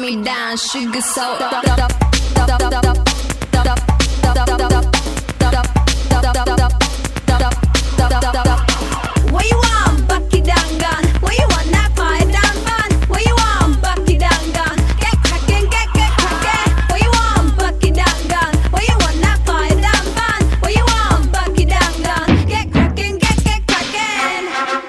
me down, sugar so. What you want, Bucky Dangan? What you want, that fire down bun? What you want, Bucky Dangan? Get cracking, get cracking. What you want, Bucky Dangan? What you want, that fire down bun? What you want, Bucky Dangan? Get cracking, get cracking.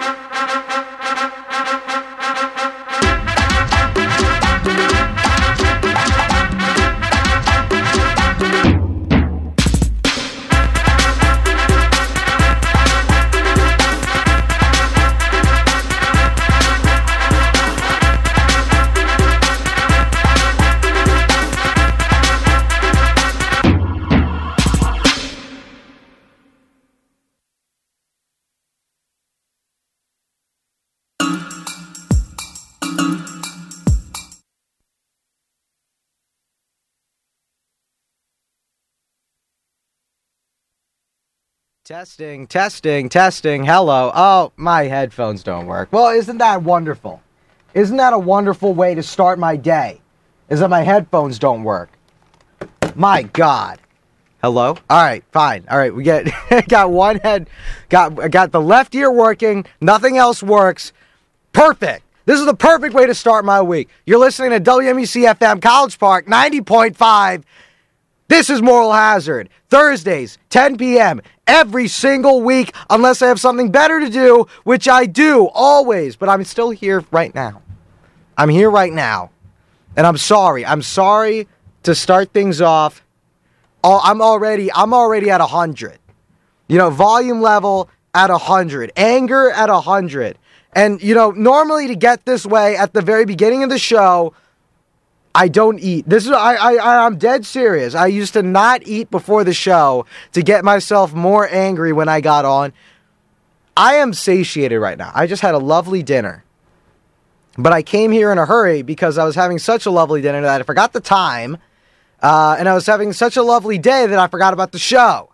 Testing, testing, testing. Hello. Oh, my headphones don't work. Well, isn't that wonderful? Isn't that a wonderful way to start my day? Is that my headphones don't work. My God. Hello? All right, fine. All right, we got one head. Got the left ear working. Nothing else works. Perfect. This is the perfect way to start my week. You're listening to WMUC FM College Park 90.5. This is Moral Hazard. Thursdays, 10 p.m. every single week, unless I have something better to do, which I do always. But I'm still here right now. I'm here right now. And I'm sorry. I'm sorry to start things off. I'm already at 100. You know, volume level at 100. Anger at 100. And, you know, normally to get this way at the very beginning of the show, I don't eat. I'm dead serious. I used to not eat before the show to get myself more angry when I got on. I am satiated right now. I just had a lovely dinner. But I came here in a hurry because I was having such a lovely dinner that I forgot the time. And I was having such a lovely day that I forgot about the show.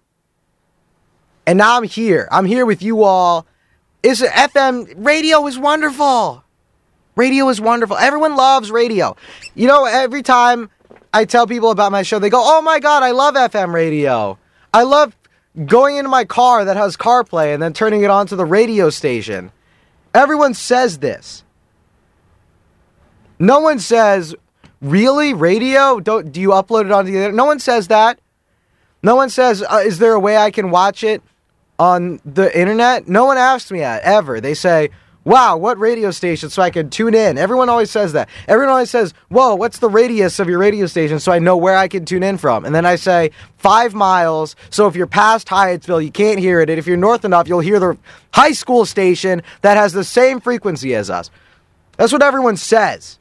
And now I'm here. I'm here with you all. FM radio is wonderful. Radio is wonderful. Everyone loves radio. You know, every time I tell people about my show, they go, oh my God, I love FM radio. I love going into my car that has CarPlay and then turning it on to the radio station. Everyone says this. No one says, really? Radio? Do you upload it onto the internet? No one says that. No one says, is there a way I can watch it on the internet? No one asks me that, ever. They say, wow, what radio station so I can tune in? Everyone always says that. Everyone always says, whoa, what's the radius of your radio station so I know where I can tune in from? And then I say, 5 miles, so if you're past Hyattsville, you can't hear it. And if you're north enough, you'll hear the high school station that has the same frequency as us. That's what everyone says.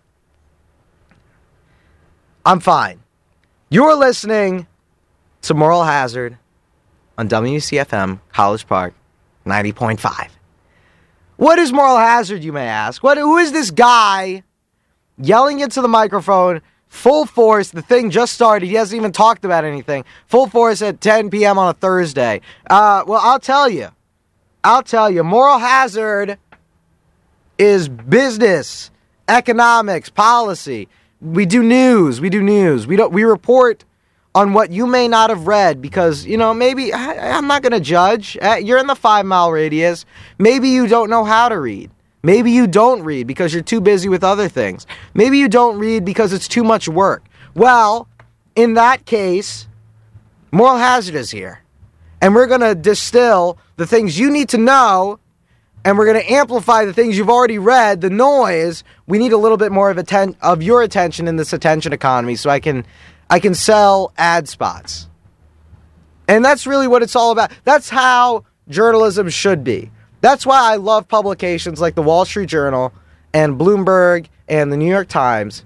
I'm fine. You're listening to Moral Hazard on WCFM College Park 90.5. What is Moral Hazard, you may ask? Who is this guy yelling into the microphone, full force? The thing just started. He hasn't even talked about anything. Full force at 10 p.m. on a Thursday. Well, I'll tell you. Moral Hazard is business, economics, policy. We do news. We report on what you may not have read because, you know, maybe I'm not going to judge. You're in the 5 mile radius. Maybe you don't know how to read. Maybe you don't read because you're too busy with other things. Maybe you don't read because it's too much work. Well, in that case, Moral Hazard is here. And we're going to distill the things you need to know, and we're going to amplify the things you've already read, the noise. We need a little bit more of your attention in this attention economy so I can sell ad spots. And that's really what it's all about. That's how journalism should be. That's why I love publications like the Wall Street Journal and Bloomberg and the New York Times.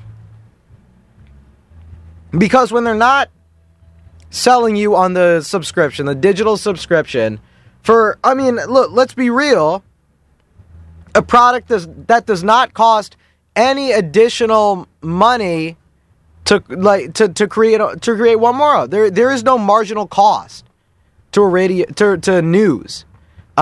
Because when they're not selling you on the subscription, the digital subscription, look, let's be real. A product that does not cost any additional money to create one more. There is no marginal cost to a radio to news.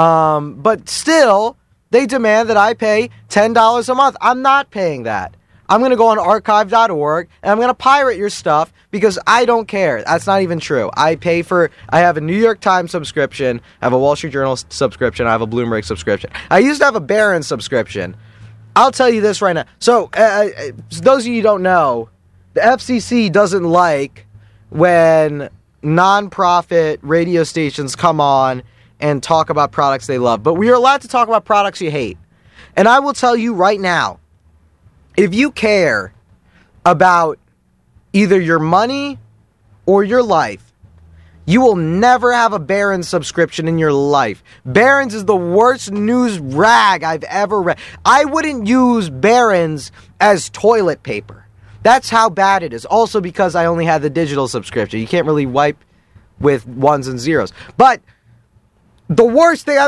But still they demand that I pay $10 a month. I'm not paying that. I'm going to go on archive.org and I'm going to pirate your stuff because I don't care. That's not even true. I have a New York Times subscription, I have a Wall Street Journal subscription, I have a Bloomberg subscription. I used to have a Barron's subscription. I'll tell you this right now. So, those of you who don't know, the FCC doesn't like when nonprofit radio stations come on and talk about products they love. But we are allowed to talk about products you hate. And I will tell you right now, if you care about either your money or your life, you will never have a Barron's subscription in your life. Barron's is the worst news rag I've ever read. I wouldn't use Barron's as toilet paper. That's how bad it is. Also because I only had the digital subscription. You can't really wipe with ones and zeros. But the worst thing,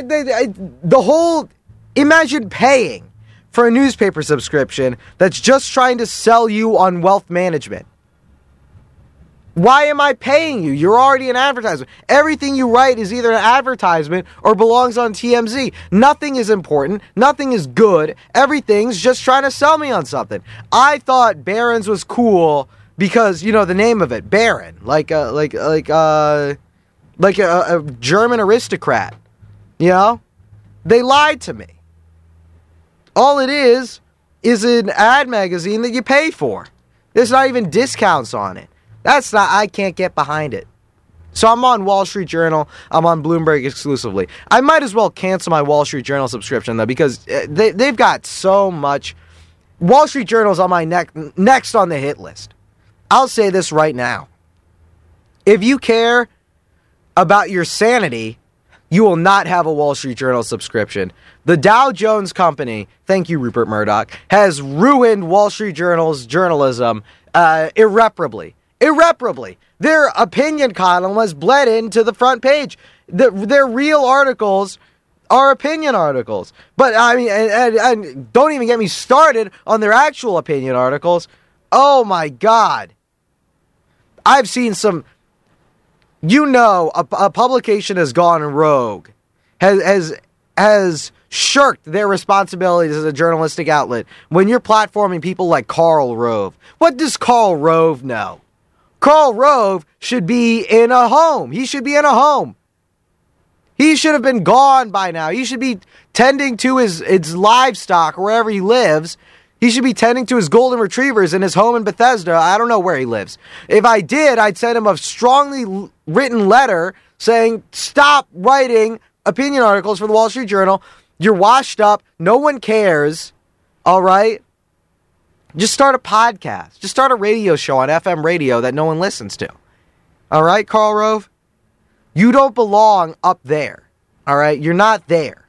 imagine paying for a newspaper subscription that's just trying to sell you on wealth management. Why am I paying you? You're already an advertisement. Everything you write is either an advertisement or belongs on TMZ. Nothing is important. Nothing is good. Everything's just trying to sell me on something. I thought Barron's was cool because, you know, the name of it, Baron, like a German aristocrat. You know? They lied to me. All it is an ad magazine that you pay for. There's not even discounts on it. I can't get behind it. So I'm on Wall Street Journal. I'm on Bloomberg exclusively. I might as well cancel my Wall Street Journal subscription, though, because they've got so much. Wall Street Journal's on my next on the hit list. I'll say this right now. If you care about your sanity, you will not have a Wall Street Journal subscription. The Dow Jones Company, thank you, Rupert Murdoch, has ruined Wall Street Journal's journalism irreparably. Irreparably. Their opinion column was bled into the front page. Their real articles are opinion articles. But, I mean, and don't even get me started on their actual opinion articles. Oh, my God. I've seen some... You know, a publication has gone rogue, has shirked their responsibilities as a journalistic outlet when you're platforming people like Karl Rove. What does Karl Rove know? Karl Rove should be in a home. He should be in a home. He should have been gone by now. He should be tending to his livestock wherever he lives. He should be tending to his golden retrievers in his home in Bethesda. I don't know where he lives. If I did, I'd send him a strongly written letter saying, stop writing opinion articles for the Wall Street Journal. You're washed up. No one cares. All right? Just start a podcast. Just start a radio show on FM radio that no one listens to. All right, Karl Rove? You don't belong up there. All right? You're not there.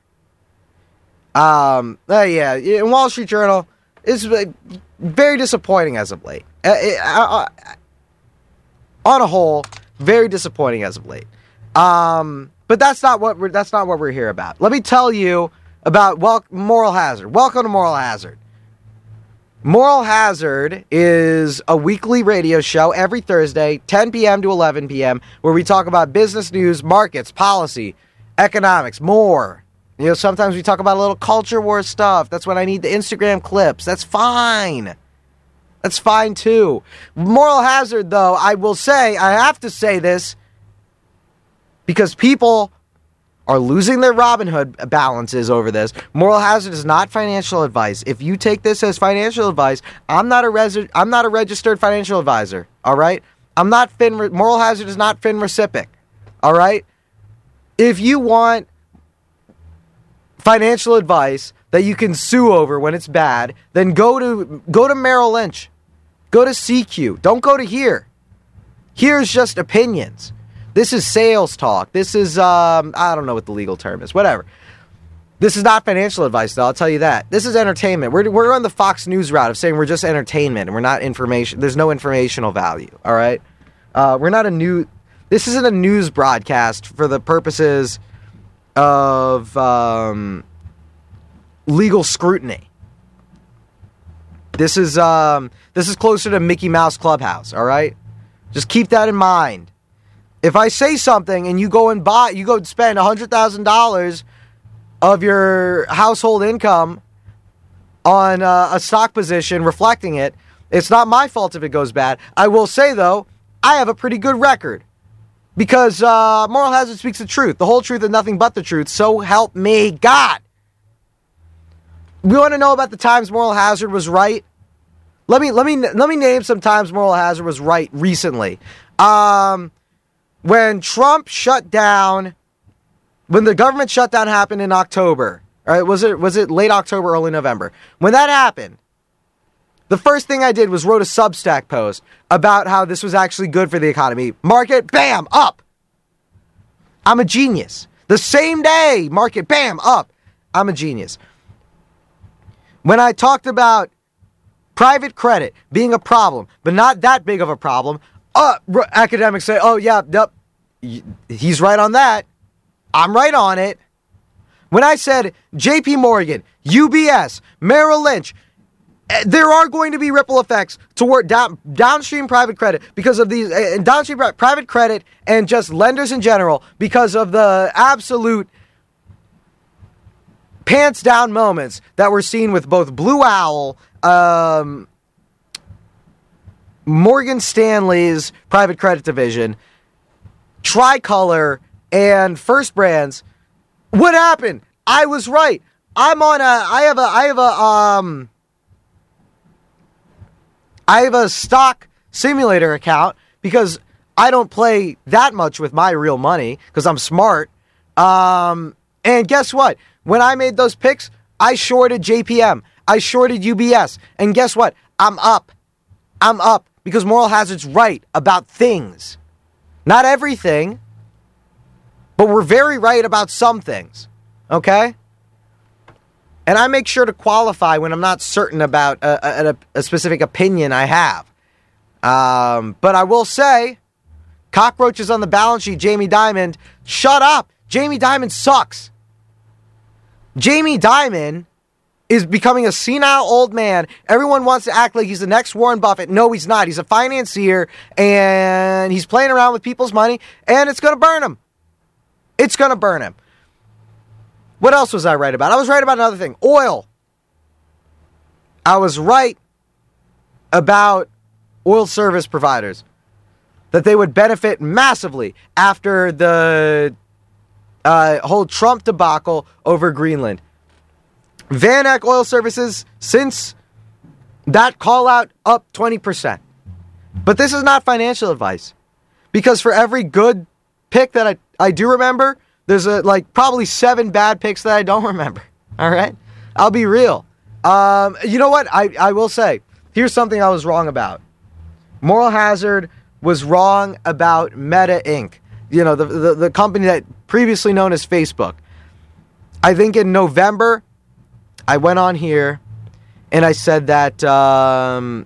Yeah, in Wall Street Journal... It's very disappointing as of late. On a whole, very disappointing as of late. But that's not what we're here about. Let me tell you about Moral Hazard. Welcome to Moral Hazard. Moral Hazard is a weekly radio show every Thursday, 10 p.m. to 11 p.m., where we talk about business news, markets, policy, economics, more. You know, sometimes we talk about a little culture war stuff. That's when I need the Instagram clips. That's fine. That's fine, too. Moral hazard, though, I will say, I have to say this, because people are losing their Robinhood balances over this. Moral hazard is not financial advice. If you take this as financial advice, I'm not a registered financial advisor, all right? Moral hazard is not FINRECIPIC, all right? If you want financial advice that you can sue over when it's bad, then go to Merrill Lynch. Go to CQ. Don't go to here. Here's just opinions. This is sales talk. This is, I don't know what the legal term is. Whatever. This is not financial advice, though. I'll tell you that. This is entertainment. We're on the Fox News route of saying we're just entertainment and we're not information. There's no informational value, all right? This isn't a news broadcast for the purposes of legal scrutiny. This is closer to Mickey Mouse Clubhouse, all right? Just keep that in mind. If I say something and you go and spend $100,000 of your household income on a stock position reflecting it. It's not my fault if it goes bad. I will say, though, I have a pretty good record because Moral Hazard speaks the truth, the whole truth and nothing but the truth. So help me God. We want to know about the times Moral Hazard was right. Let me name some times Moral Hazard was right recently. When Trump shut down, when the government shutdown happened in October, all right, was it late October, early November? When that happened, the first thing I did was wrote a Substack post about how this was actually good for the economy. Market, bam, up. I'm a genius. The same day, market, bam, up. I'm a genius. When I talked about private credit being a problem, but not that big of a problem, academics say, oh, yeah, yep, he's right on that. I'm right on it. When I said JP Morgan, UBS, Merrill Lynch, there are going to be ripple effects toward downstream private credit because of these downstream private credit and just lenders in general because of the absolute pants down moments that we're seeing with both Blue Owl, Morgan Stanley's private credit division, Tricolor, and First Brands. What happened? I was right. I have a stock simulator account because I don't play that much with my real money because I'm smart. And guess what? When I made those picks, I shorted JPM. I shorted UBS. And guess what? I'm up. I'm up because Moral Hazard's right about things. Not everything, but we're very right about some things. Okay? And I make sure to qualify when I'm not certain about a specific opinion I have. But I will say, cockroaches on the balance sheet, Jamie Dimon, shut up. Jamie Dimon sucks. Jamie Dimon is becoming a senile old man. Everyone wants to act like he's the next Warren Buffett. No, he's not. He's a financier, and he's playing around with people's money, and it's going to burn him. It's going to burn him. What else was I right about? I was right about another thing. Oil. I was right about oil service providers. That they would benefit massively after the whole Trump debacle over Greenland. Van Eck Oil Services, since that call out, up 20%. But this is not financial advice. Because for every good pick that I do remember, there's probably 7 bad picks that I don't remember. All right? I'll be real. You know what? I will say, here's something I was wrong about. Moral Hazard was wrong about Meta Inc. You know, the company that previously known as Facebook. I think in November, I went on here and I said that the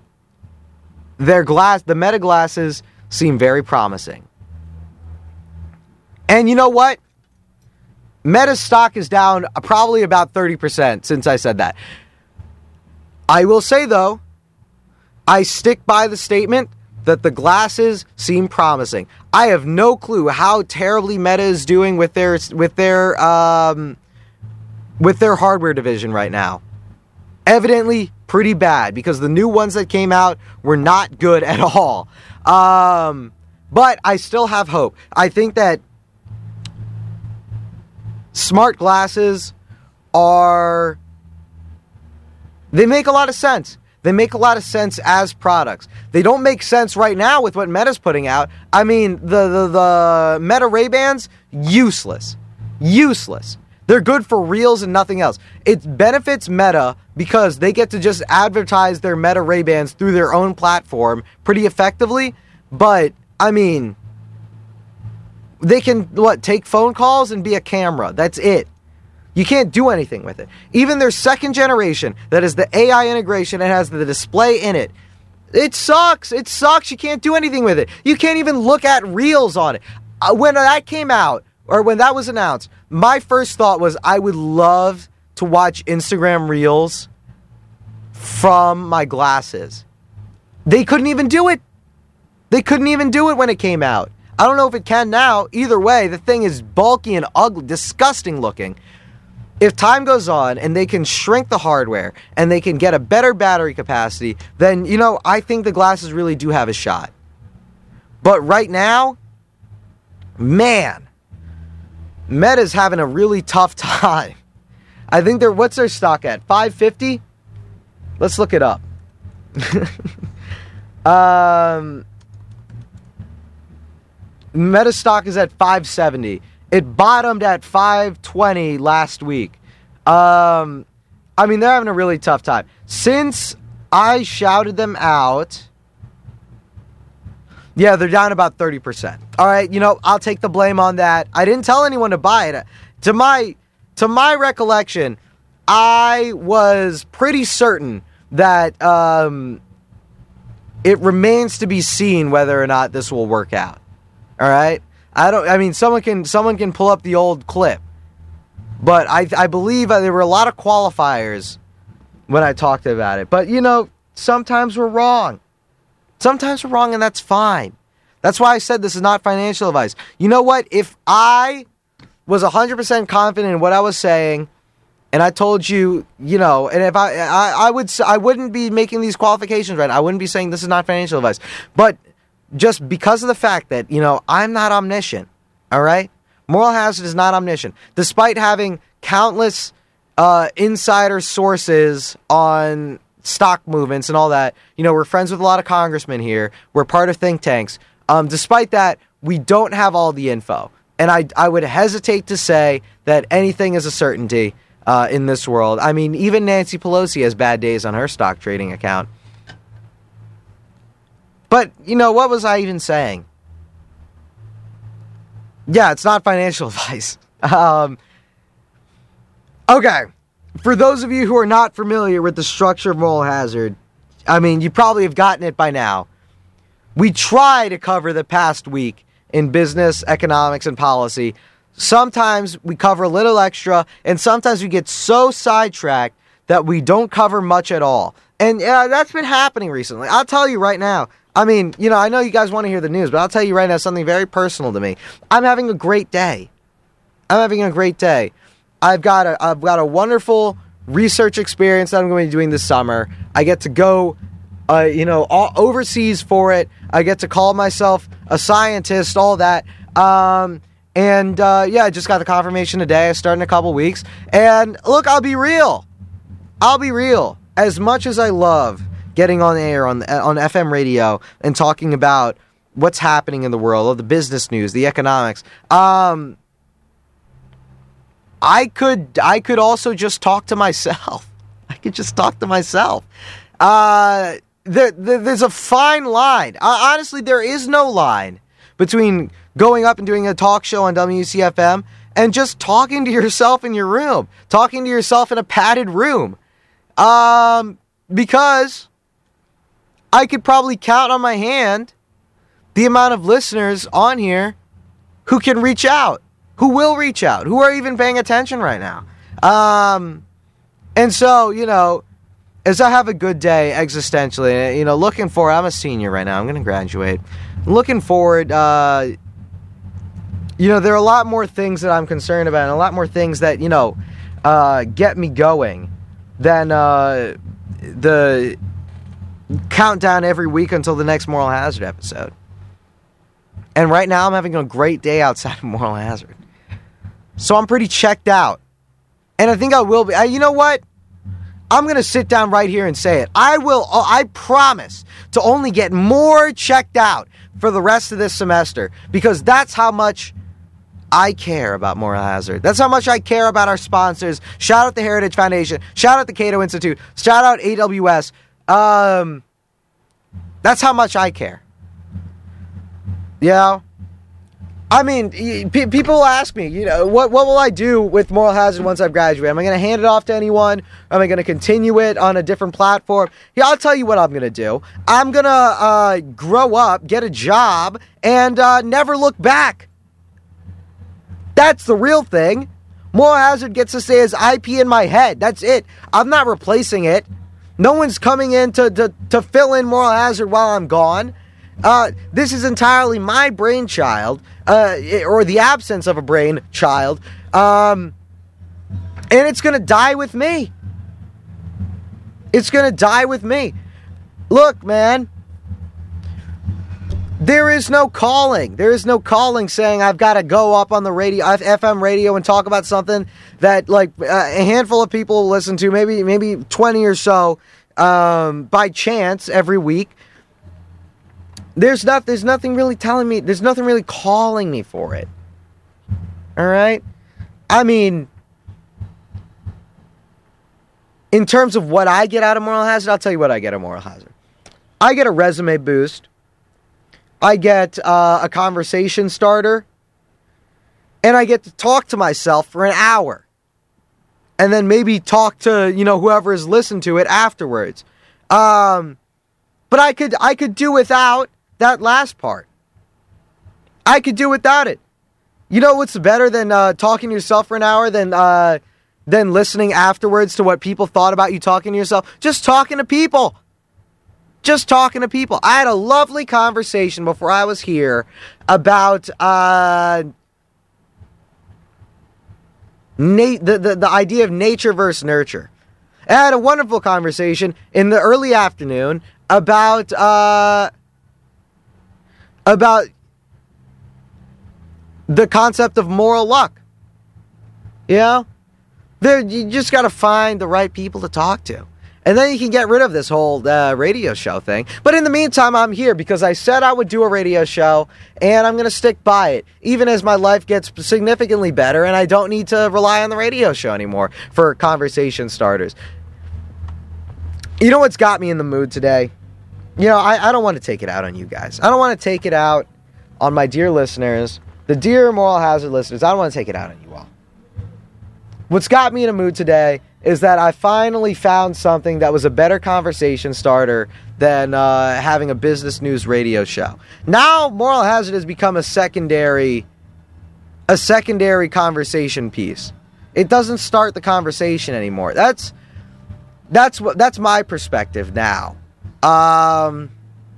Meta glasses seem very promising. And you know what? Meta's stock is down probably about 30% since I said that. I will say, though, I stick by the statement that the glasses seem promising. I have no clue how terribly Meta is doing with their hardware division right now. Evidently pretty bad because the new ones that came out were not good at all. But I still have hope. I think that smart glasses they make a lot of sense. They make a lot of sense as products. They don't make sense right now with what Meta's putting out. I mean, the Meta Ray-Bans, useless. Useless. They're good for reels and nothing else. It benefits Meta because they get to just advertise their Meta Ray-Bans through their own platform pretty effectively. But, I mean, they can, take phone calls and be a camera. That's it. You can't do anything with it. Even their second generation, that is the AI integration and has the display in it, it sucks. It sucks. You can't do anything with it. You can't even look at reels on it. When that came out, or when that was announced, my first thought was I would love to watch Instagram Reels from my glasses. They couldn't even do it. They couldn't even do it when it came out. I don't know if it can now. Either way, the thing is bulky and ugly, disgusting looking. if time goes on and they can shrink the hardware and they can get a better battery capacity, then, I think the glasses really do have a shot. But right now, man, Meta's having a really tough time. I think what's their stock at? 550? Let's look it up. Meta stock is at 570. It bottomed at 520 last week. They're having a really tough time. Since I shouted them out, yeah, they're down about 30%. All right, I'll take the blame on that. I didn't tell anyone to buy it. To my recollection, I was pretty certain that it remains to be seen whether or not this will work out. All right? Someone can pull up the old clip. But I believe there were a lot of qualifiers when I talked about it. But, sometimes we're wrong. Sometimes we're wrong, and that's fine. That's why I said this is not financial advice. You know what? If I was 100% confident in what I was saying, and I told you, and if I wouldn't be making these qualifications right now. I wouldn't be saying this is not financial advice. But just because of the fact that, I'm not omniscient, all right? Moral Hazard is not omniscient. Despite having countless insider sources on stock movements and all that, we're friends with a lot of congressmen here. We're part of think tanks. Despite that, we don't have all the info. And I would hesitate to say that anything is a certainty in this world. Even Nancy Pelosi has bad days on her stock trading account. But, what was I even saying? Yeah, it's not financial advice. Okay. For those of you who are not familiar with the structure of Moral Hazard, you probably have gotten it by now. We try to cover the past week in business, economics, and policy. Sometimes we cover a little extra, and sometimes we get so sidetracked that we don't cover much at all. And that's been happening recently. I'll tell you right now. I know you guys want to hear the news, but I'll tell you right now something very personal to me. I'm having a great day. I've got a wonderful research experience that I'm going to be doing this summer. I get to go, overseas for it. I get to call myself a scientist, all that. I just got the confirmation today. I start in a couple weeks. And look, I'll be real. As much as I love getting on air on FM radio and talking about what's happening in the world, all the business news, the economics, I could also just talk to myself. There's a fine line. Honestly, there is no line between going up and doing a talk show on WCFM and just talking to yourself in your room, talking to yourself in a padded room. Because I could probably count on my hand the amount of listeners on here who can reach out, who will reach out, who are even paying attention right now. And so, as I have a good day existentially, looking forward, I'm a senior right now. I'm going to graduate. Looking forward, there are a lot more things that I'm concerned about and a lot more things that, get me going than the countdown every week until the next Moral Hazard episode. And right now I'm having a great day outside of Moral Hazard. So I'm pretty checked out. And I think I will be. You know what? I'm going to sit down right here and say it. I promise to only get more checked out for the rest of this semester, because that's how much I care about Moral Hazard. That's how much I care about our sponsors. Shout out the Heritage Foundation. Shout out the Cato Institute. Shout out AWS. That's how much I care. People ask me, what will I do with Moral Hazard once I've graduated? Am I going to hand it off to anyone? Am I going to continue it on a different platform? Yeah, I'll tell you what I'm going to do. I'm going to grow up, get a job, and never look back. That's the real thing. Moral Hazard gets to stay as IP in my head. That's it. I'm not replacing it. No one's coming in to fill in Moral Hazard while I'm gone. This is entirely my brainchild, or the absence of a brainchild. And it's going to die with me. It's going to die with me. Look, man. There is no calling. There is no calling saying I've got to go up on the radio, FM radio, and talk about something that like a handful of people will listen to, maybe 20 or so by chance every week. There's nothing really telling me. There's nothing really calling me for it. All right? I mean, in terms of what I get out of Moral Hazard, I'll tell you what I get out of Moral Hazard. I get a resume boost. I get a conversation starter. And I get to talk to myself for an hour. And then maybe talk to, whoever has listened to it afterwards. But I could do without that last part. I could do without it. You know what's better than talking to yourself for an hour than listening afterwards to what people thought about you talking to yourself? Just talking to people. Just talking to people. I had a lovely conversation before I was here about the idea of nature versus nurture. I had a wonderful conversation in the early afternoon about the concept of moral luck. You just got to find the right people to talk to. And then you can get rid of this whole radio show thing. But in the meantime, I'm here because I said I would do a radio show, and I'm going to stick by it, even as my life gets significantly better, and I don't need to rely on the radio show anymore for conversation starters. You know what's got me in the mood today? I don't want to take it out on you guys. I don't want to take it out on my dear listeners, the dear Moral Hazard listeners. I don't want to take it out on you all. What's got me in a mood today is that I finally found something that was a better conversation starter than having a business news radio show. Now, Moral Hazard has become a secondary conversation piece. It doesn't start the conversation anymore. That's my perspective now. And,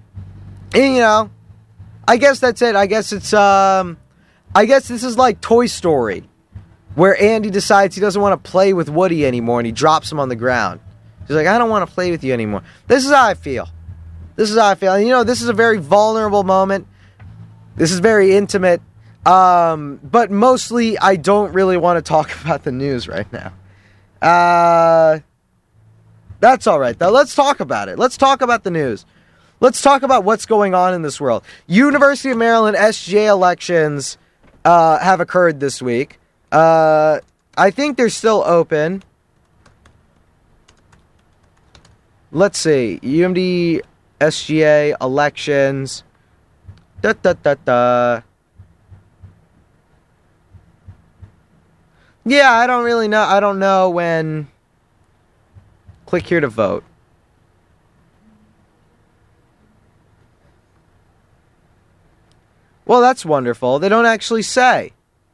I guess that's it. I guess it's I guess this is like Toy Story, where Andy decides he doesn't want to play with Woody anymore and he drops him on the ground. He's like, I don't want to play with you anymore. This is how I feel. And this is a very vulnerable moment. This is very intimate. But mostly I don't really want to talk about the news right now. That's all right, though. Let's talk about it. Let's talk about the news. Let's talk about what's going on in this world. University of Maryland SGA elections have occurred this week. I think they're still open. Let's see. UMD SGA elections. Yeah, I don't really know. I don't know when. Click here to vote. Well, that's wonderful. They don't actually say.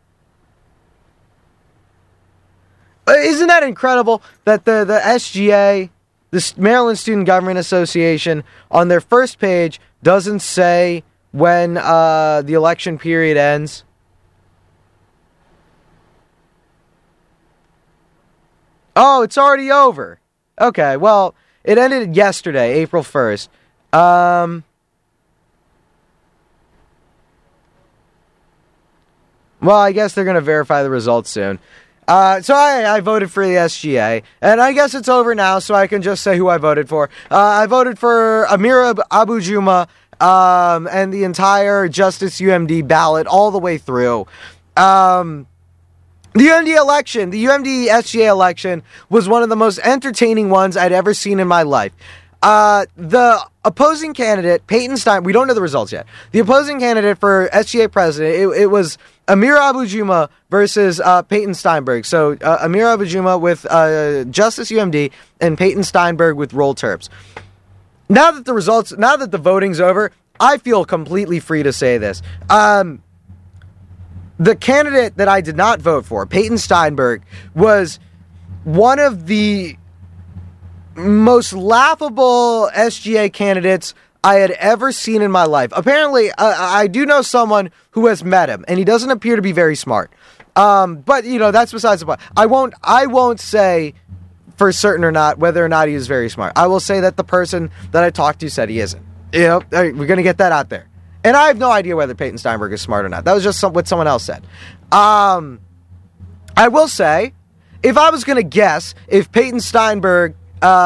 Isn't that incredible that the SGA, the Maryland Student Government Association, on their first page doesn't say when the election period ends? Oh, it's already over. Okay, well, it ended yesterday, April 1st. Well, I guess they're going to verify the results soon. So I voted for the SGA, and I guess it's over now, so I can just say who I voted for. I voted for Amira Abu-Juma and the entire Justice UMD ballot all the way through. The UMD election, the UMD SGA election, was one of the most entertaining ones I'd ever seen in my life. The opposing candidate, Peyton Stein, we don't know the results yet. The opposing candidate for SGA president, it was Amira Abu-Juma versus Peyton Steinberg. So Amira Abu-Juma with Justice UMD and Peyton Steinberg with Roll Terps. Now that the voting's over, I feel completely free to say this. The candidate that I did not vote for, Peyton Steinberg, was one of the most laughable SGA candidates I had ever seen in my life. Apparently, I do know someone who has met him, and he doesn't appear to be very smart. But, that's besides the point. I won't say for certain or not whether or not he is very smart. I will say that the person that I talked to said he isn't. We're going to get that out there. And I have no idea whether Peyton Steinberg is smart or not. That was just what someone else said. I will say, if I was going to guess if Peyton Steinberg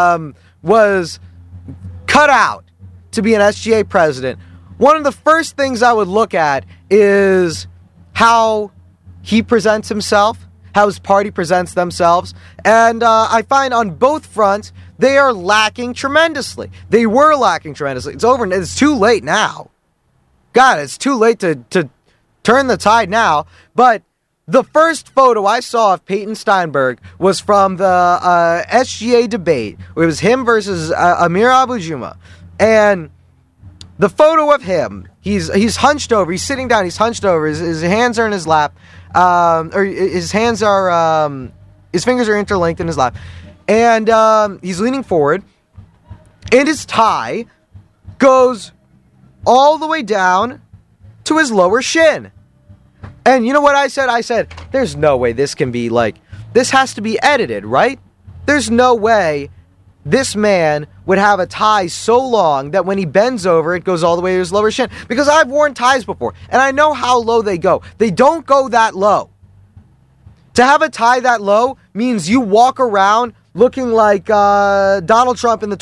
was cut out to be an SGA president, one of the first things I would look at is how he presents himself, how his party presents themselves, and I find on both fronts, they are lacking tremendously. They were lacking tremendously. It's over. It's too late now. God, it's too late to turn the tide now. But the first photo I saw of Peyton Steinberg was from the SGA debate. It was him versus Amir Abu-Juma. And the photo of him, he's hunched over. He's sitting down. He's hunched over. His hands are in his lap. Or his hands are, his fingers are interlinked in his lap. And he's leaning forward. And his tie goes all the way down to his lower shin. And you know what I said? I said, there's no way this can be this has to be edited, right? There's no way this man would have a tie so long that when he bends over, it goes all the way to his lower shin. Because I've worn ties before, and I know how low they go. They don't go that low. To have a tie that low means you walk around looking like Donald Trump in the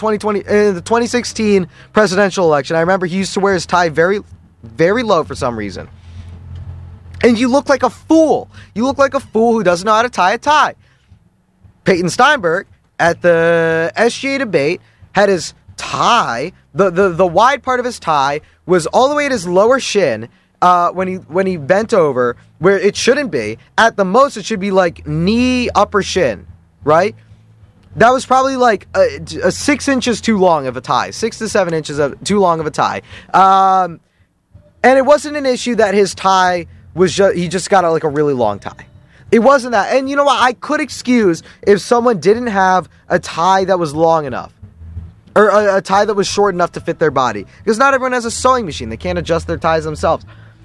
2016 presidential election. I remember he used to wear his tie very, very low for some reason. And you look like a fool. You look like a fool who doesn't know how to tie a tie. Peyton Steinberg, at the SGA debate, had his tie, the wide part of his tie was all the way at his lower shin when he bent over, where it shouldn't be. At the most, it should be knee, upper shin, right? That was probably a 6 inches too long of a tie, 6 to 7 inches too long of a tie. And it wasn't an issue that his tie was he just got a really long tie. It wasn't that. And you know what? I could excuse if someone didn't have a tie that was long enough. Or a tie that was short enough to fit their body. Because not everyone has a sewing machine. They can't adjust their ties themselves.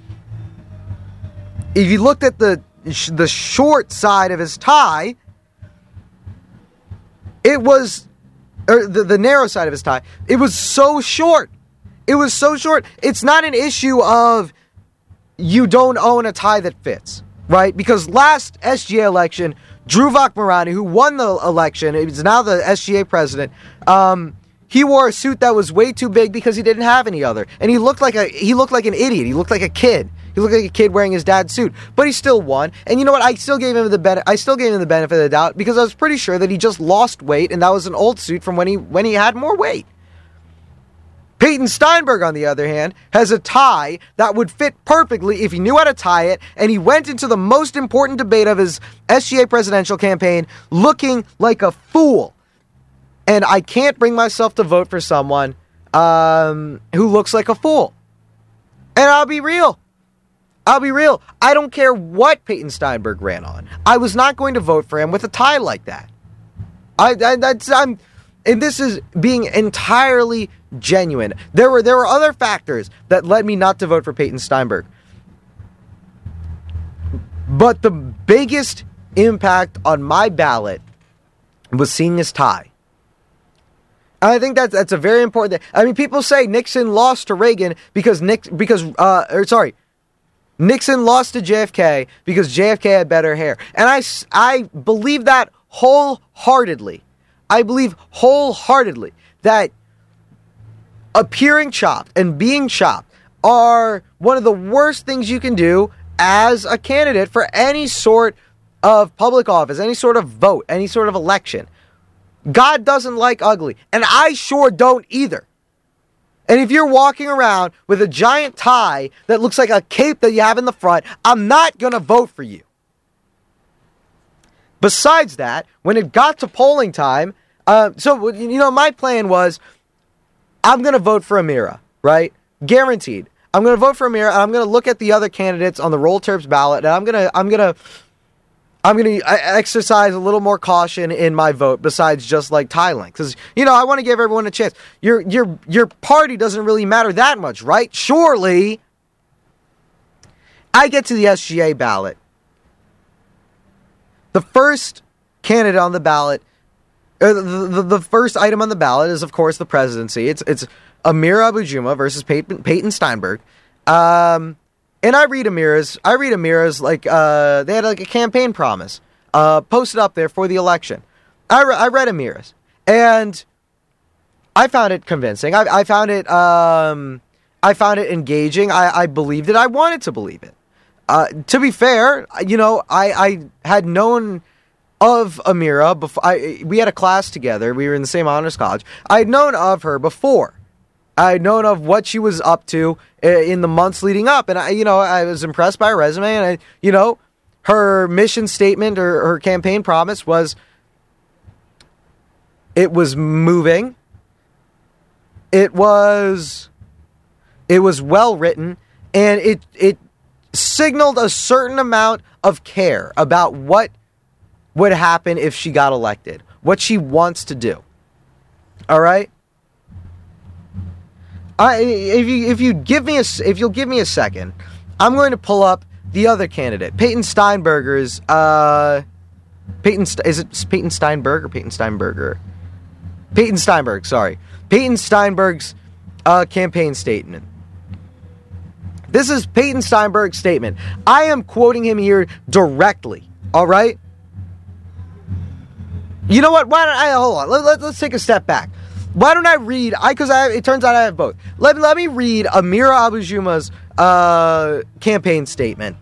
If you looked at the short side of his tie, it was... Or the narrow side of his tie. It was so short. It was so short. It's not an issue of you don't own a tie that fits, right? Because last SGA election, Drew Vakmarani, who won the election, is now the SGA president, he wore a suit that was way too big because he didn't have any other. And he looked like an idiot. He looked like a kid. He looked like a kid wearing his dad's suit. But he still won. And you know what? I still gave him the benefit of the doubt because I was pretty sure that he just lost weight and that was an old suit from when he had more weight. Peyton Steinberg, on the other hand, has a tie that would fit perfectly if he knew how to tie it, and he went into the most important debate of his SGA presidential campaign looking like a fool. And I can't bring myself to vote for someone who looks like a fool. And I'll be real. I don't care what Peyton Steinberg ran on. I was not going to vote for him with a tie like that. And this is being entirely genuine. There were other factors that led me not to vote for Peyton Steinberg. But the biggest impact on my ballot was seeing his tie. And I think that's a very important thing. I mean, people say Nixon lost to Reagan Nixon lost to JFK because JFK had better hair. And I believe that wholeheartedly. I believe wholeheartedly that appearing chopped and being chopped are one of the worst things you can do as a candidate for any sort of public office, any sort of vote, any sort of election. God doesn't like ugly, and I sure don't either. And if you're walking around with a giant tie that looks like a cape that you have in the front, I'm not going to vote for you. Besides that, when it got to polling time, my plan was, I'm going to vote for Amira, right? Guaranteed. I'm going to vote for Amira, and I'm going to look at the other candidates on the Roll Terps ballot, and I'm going I'm going to exercise a little more caution in my vote besides just like Thailand. Because, I want to give everyone a chance. Your party doesn't really matter that much, right? Surely. I get to the SGA ballot. The first candidate on the ballot, the first item on the ballot is, of course, the presidency. It's Amira Abu-Juma versus Peyton Steinberg. And I read Amira's like, they had like a campaign promise, posted up there for the election. I read Amira's, and I found it convincing. I found it engaging. I believed it. I wanted to believe it. To be fair, I had known of Amira before. We had a class together. We were in the same honors college. I had known of her before. I had known of what she was up to in the months leading up. And I was impressed by her resume, and her mission statement or her campaign promise was, it was moving. It was well written, and it signaled a certain amount of care about what would happen if she got elected, what she wants to do. All right? If you'll give me a second, I'm going to pull up the other candidate, Peyton Steinberger's. Is it Peyton Steinberg or Peyton Steinberger? Peyton Steinberg. Sorry, Peyton Steinberg's campaign statement. This is Peyton Steinberg's statement. I am quoting him here directly. All right. You know what? Why don't I hold on? Let's take a step back. Why don't I read? It turns out I have both. Let me read Amira Abu-Juma's campaign statement.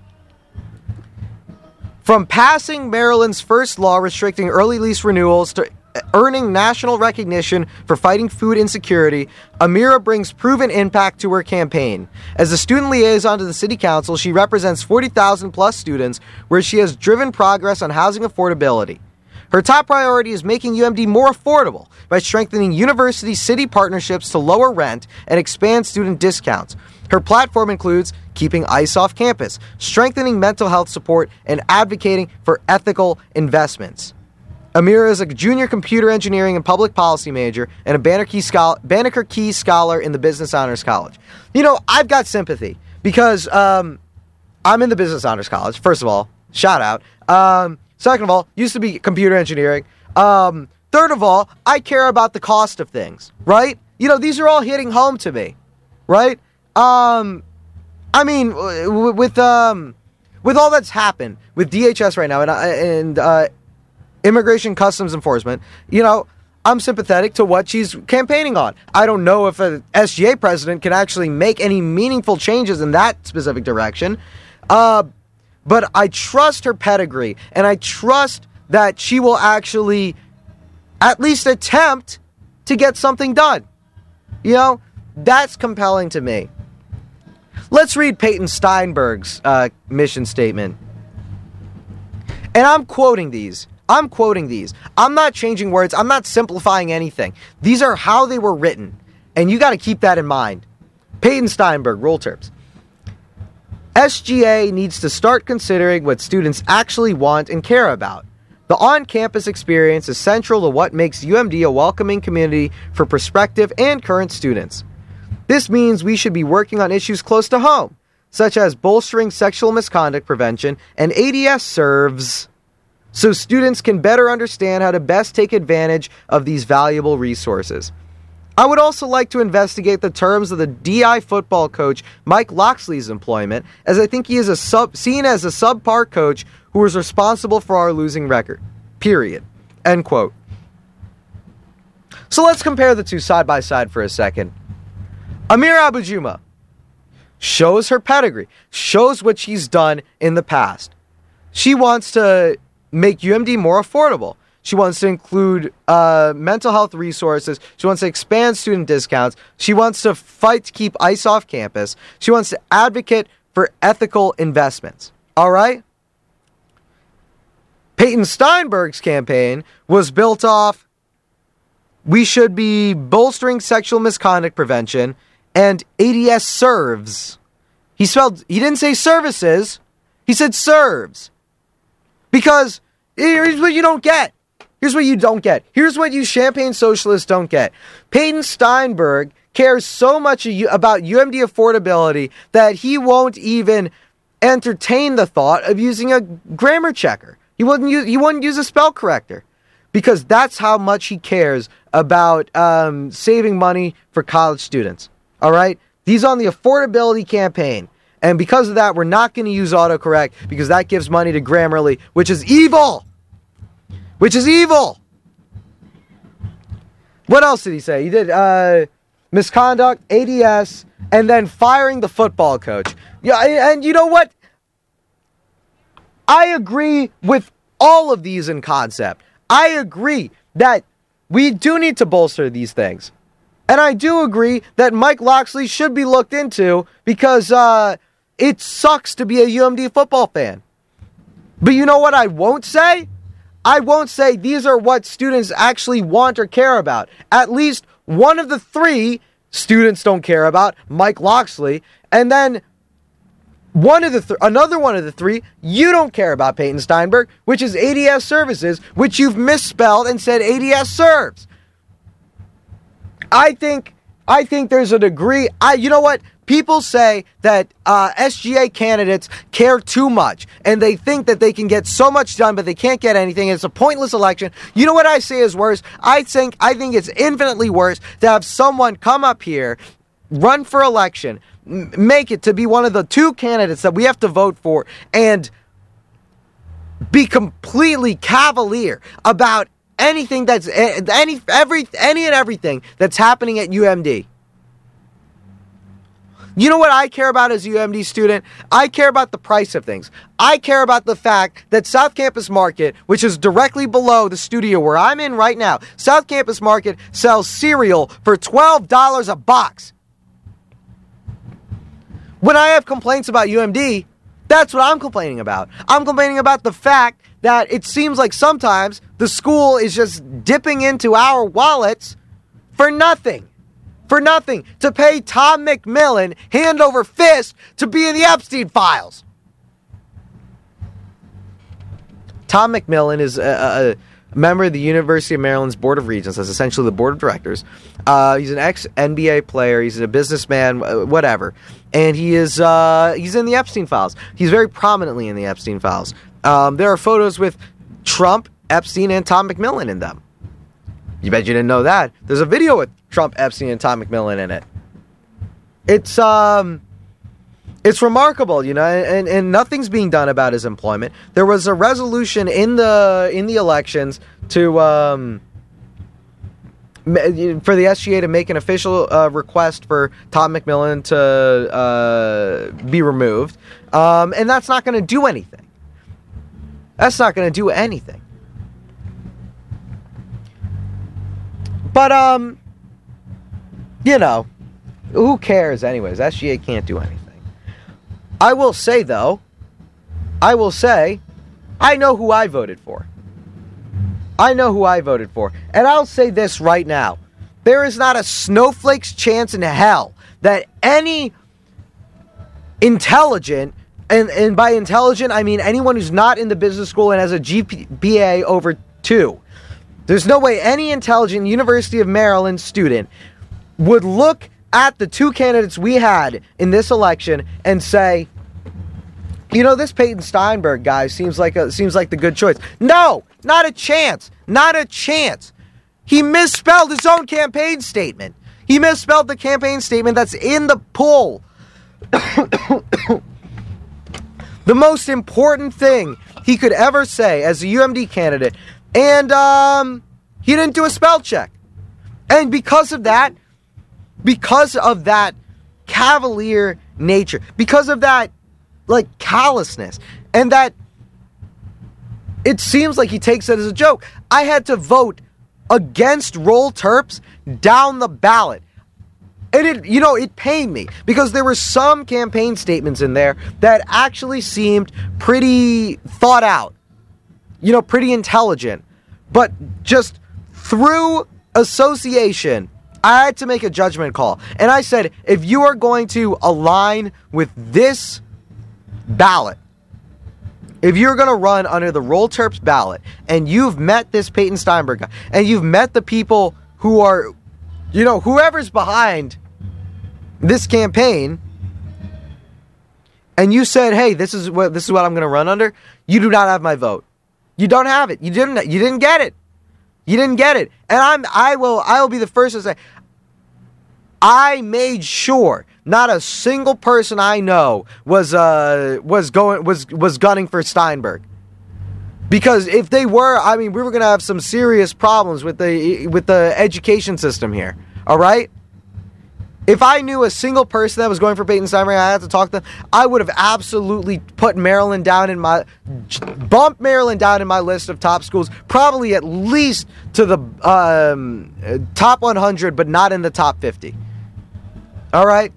From passing Maryland's first law restricting early lease renewals to earning national recognition for fighting food insecurity, Amira brings proven impact to her campaign. As a student liaison to the city council, she represents 40,000 plus students, where she has driven progress on housing affordability. Her top priority is making UMD more affordable by strengthening university-city partnerships to lower rent and expand student discounts. Her platform includes keeping ICE off campus, strengthening mental health support, and advocating for ethical investments. Amira is a junior computer engineering and public policy major and a Banneker Key Scholar in the Business Honors College. I've got sympathy because I'm in the Business Honors College, first of all. Shout out. Second of all, used to be computer engineering. Third of all, I care about the cost of things, right? These are all hitting home to me, right? With all that's happened with DHS right now and Immigration Customs Enforcement, I'm sympathetic to what she's campaigning on. I don't know if a SGA president can actually make any meaningful changes in that specific direction. But I trust her pedigree, and I trust that she will actually at least attempt to get something done. That's compelling to me. Let's read Peyton Steinberg's mission statement. And I'm quoting these. I'm not changing words. I'm not simplifying anything. These are how they were written, and you got to keep that in mind. Peyton Steinberg, roll terms. SGA needs to start considering what students actually want and care about. The on-campus experience is central to what makes UMD a welcoming community for prospective and current students. This means we should be working on issues close to home, such as bolstering sexual misconduct prevention and ADS serves, so students can better understand how to best take advantage of these valuable resources. I would also like to investigate the terms of the DI football coach Mike Loxley's employment, as I think he is seen as a subpar coach who was responsible for our losing record. Period. End quote. So let's compare the two side by side for a second. Amira Abu-Juma shows her pedigree, shows what she's done in the past. She wants to make UMD more affordable. She wants to include mental health resources. She wants to expand student discounts. She wants to fight to keep ICE off campus. She wants to advocate for ethical investments. All right? Peyton Steinberg's campaign was built off, we should be bolstering sexual misconduct prevention, and ADS serves. He didn't say services. He said serves. Because here's what you don't get. Here's what you don't get. Here's what you Champaign socialists don't get. Peyton Steinberg cares so much about UMD affordability that he won't even entertain the thought of using a grammar checker. He wouldn't use a spell corrector, because that's how much he cares about saving money for college students. All right? He's on the affordability campaign. And because of that, we're not going to use autocorrect, because that gives money to Grammarly, which is evil. Which is evil. What else did he say? He did misconduct, ADS, and then firing the football coach. Yeah, and you know what? I agree with all of these in concept. I agree that we do need to bolster these things. And I do agree that Mike Locksley should be looked into, because it sucks to be a UMD football fan. But you know what I won't say? I won't say these are what students actually want or care about. At least one of the three students don't care about, Mike Locksley. And then another one of the three, you don't care about, Peyton Steinberg, which is ADS Services, which you've misspelled and said ADS Serves. I think there's a degree. You know what? People say that SGA candidates care too much, and they think that they can get so much done, but they can't get anything. It's a pointless election. You know what I say is worse? I think it's infinitely worse to have someone come up here, run for election, make it to be one of the two candidates that we have to vote for, and be completely cavalier about anything that's any and everything that's happening at UMD. You know what I care about as a UMD student? I care about the price of things. I care about the fact that South Campus Market, which is directly below the studio where I'm in right now, South Campus Market sells cereal for $12 a box. When I have complaints about UMD, that's what I'm complaining about. I'm complaining about the fact that it seems like sometimes the school is just dipping into our wallets for nothing. For nothing. To pay Tom McMillan hand over fist to be in the Epstein files. Tom McMillan is a member of the University of Maryland's Board of Regents. That's essentially the board of directors. He's an ex-NBA player. He's a businessman, whatever. And he's in the Epstein files. He's very prominently in the Epstein files. There are photos with Trump, Epstein, and Tom McMillan in them. You bet you didn't know that. There's a video with Trump, Epstein, and Tom McMillan in it. It's remarkable, you know, and nothing's being done about his employment. There was a resolution in the elections to for the SGA to make an official request for Tom McMillan to be removed, and that's not going to do anything. That's not going to do anything. But you know, who cares anyways? SGA can't do anything. I will say, though, I know who I voted for. I know who I voted for. And I'll say this right now. There is not a snowflake's chance in hell that any intelligent, and by intelligent, I mean anyone who's not in the business school and has a GPA over 2. There's no way any intelligent University of Maryland student would look at the two candidates we had in this election and say, you know, this Peyton Steinberg guy seems like the good choice. No, not a chance. Not a chance. He misspelled his own campaign statement. He misspelled the campaign statement that's in the poll. The most important thing he could ever say as a UMD candidate. And he didn't do a spell check. And because of that cavalier nature, because of that, like, callousness, and that it seems like he takes it as a joke, I had to vote against Roll Terps down the ballot. And it pained me, because there were some campaign statements in there that actually seemed pretty thought out, you know, pretty intelligent, but just through association, I had to make a judgment call. And I said, if you are going to align with this ballot, if you're going to run under the Roll Terps ballot, and you've met this Peyton Steinberg guy, and you've met the people who are, whoever's behind this campaign, and you said, hey, this is what I'm going to run under, you do not have my vote. You don't have it. You didn't get it. You didn't get it. And I will be the first to say, I made sure not a single person I know was gunning for Steinberg. Because if they were, we were going to have some serious problems with the education system here. All right? If I knew a single person that was going for Peyton Steinberg, I had to talk to them, I would have absolutely bumped Maryland down in my list of top schools, probably at least to the top 100, but not in the top 50. All right?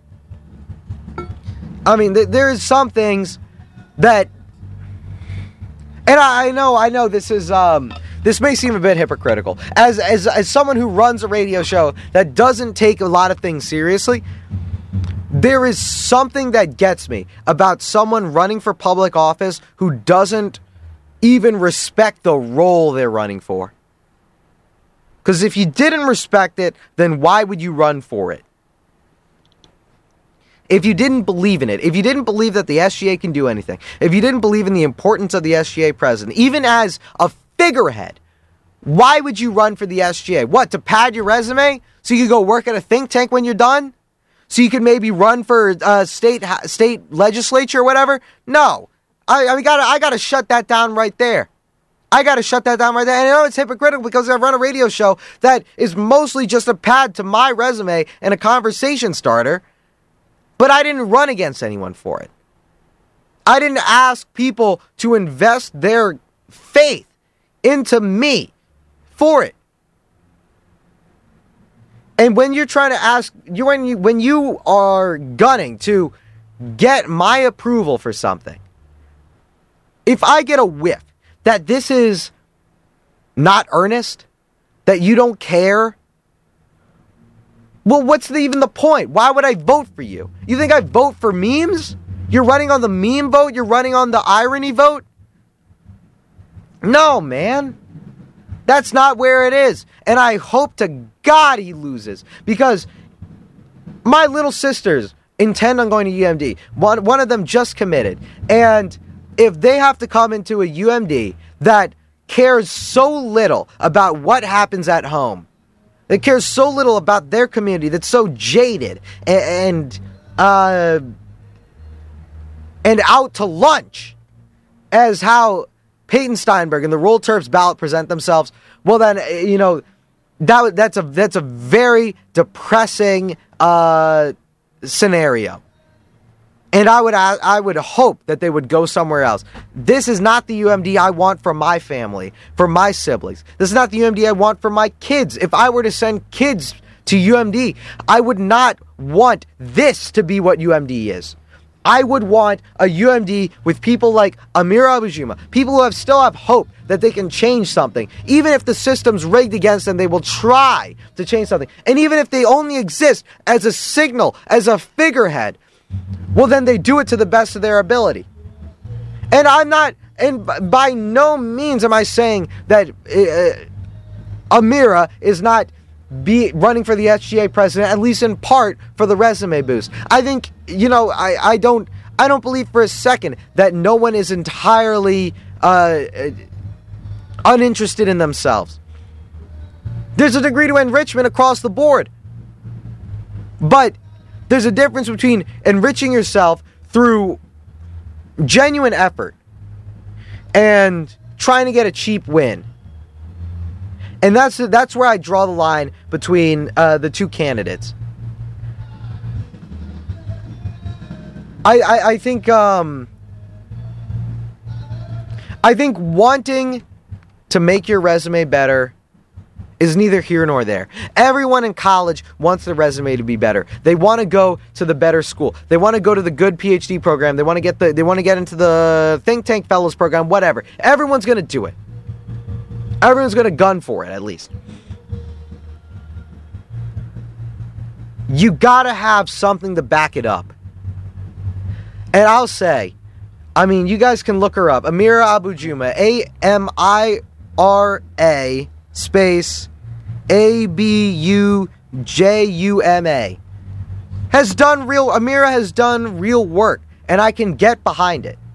There's some things that, and I know this is, this may seem a bit hypocritical. As someone who runs a radio show that doesn't take a lot of things seriously, there is something that gets me about someone running for public office who doesn't even respect the role they're running for. Because if you didn't respect it, then why would you run for it? If you didn't believe in it, if you didn't believe that the SGA can do anything, if you didn't believe in the importance of the SGA president, even as a figurehead, why would you run for the SGA? What, to pad your resume? So you could go work at a think tank when you're done? So you could maybe run for state legislature or whatever? No. I gotta shut that down right there. And I know it's hypocritical because I run a radio show that is mostly just a pad to my resume and a conversation starter. But I didn't run against anyone for it. I didn't ask people to invest their faith into me for it. And when you're trying to ask, when you are gunning to get my approval for something, if I get a whiff that this is not earnest, that you don't care, well, what's even the point? Why would I vote for you? You think I vote for memes? You're running on the meme vote? You're running on the irony vote? No, man. That's not where it is. And I hope to God he loses. Because my little sisters intend on going to UMD. One of them just committed. And if they have to come into a UMD that cares so little about what happens at home, that cares so little about their community, that's so jaded and out to lunch as how Peyton Steinberg and the Roll Terps ballot present themselves, well then, that's a very depressing scenario. And I would hope that they would go somewhere else. This is not the UMD I want for my family, for my siblings. This is not the UMD I want for my kids. If I were to send kids to UMD, I would not want this to be what UMD is. I would want a UMD with people like Amir Abujima, people who still have hope that they can change something. Even if the system's rigged against them, they will try to change something. And even if they only exist as a signal, as a figurehead, well, then they do it to the best of their ability. And by no means am I saying that Amira is not running for the SGA president, at least in part for the resume boost. I think, I don't believe for a second that no one is entirely uninterested in themselves. There's a degree to enrichment across the board. But there's a difference between enriching yourself through genuine effort and trying to get a cheap win. And that's where I draw the line between the two candidates. I think wanting to make your resume better is neither here nor there. Everyone in college wants their resume to be better. They want to go to the better school. They want to go to the good PhD program. They want to get into the think tank fellows program, whatever. Everyone's going to do it. Everyone's going to gun for it, at least. You got to have something to back it up. And I'll say, I mean, you guys can look her up. Amira Abu Juma. Amira space Abujuma. Amira has done real work, and I can get behind it.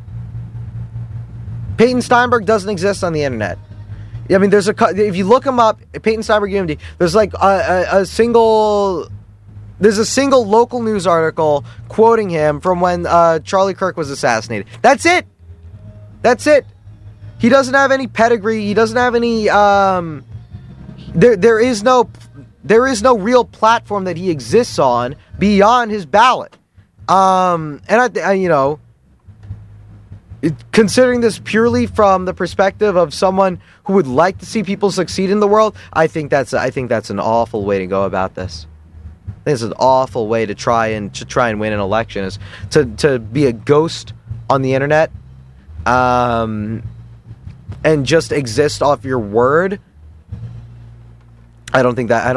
Peyton Steinberg doesn't exist on the internet. I mean, if you look him up, Peyton Steinberg UMD, there's like a single local news article quoting him from when Charlie Kirk was assassinated. That's it. He doesn't have any pedigree. He doesn't have any. There is no real platform that he exists on beyond his ballot. And I considering this purely from the perspective of someone who would like to see people succeed in the world, I think that's an awful way to go about this. I think it's an awful way to try and win an election, is to be a ghost on the internet, and just exist off your word. I don't think that's